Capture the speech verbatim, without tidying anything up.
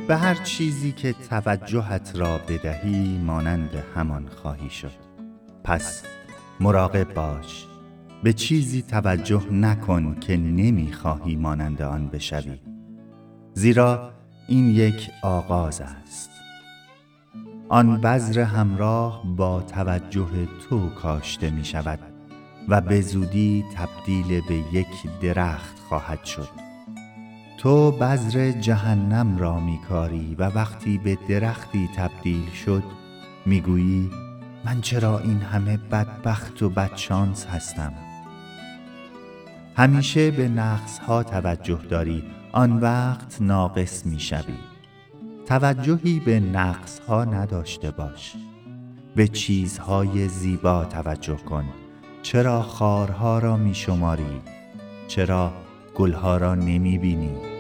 به هر چیزی که توجهت را بدهی مانند همان خواهی شد. پس مراقب باش، به چیزی توجه نکن که نمیخواهی مانند آن بشوی، زیرا این یک آغاز است. آن بذر همراه با توجه تو کاشته می شود و به زودی تبدیل به یک درخت خواهد شد. تو بذر جهنم را می کاری و وقتی به درختی تبدیل شد می گویی من چرا این همه بدبخت و بدشانس هستم؟ همیشه به نقصها توجه داری، آن وقت ناقص می شوی. توجهی به نقصها نداشته باش، به چیزهای زیبا توجه کن. چرا خارها را می شماری؟ چرا گلها را نمی بینی؟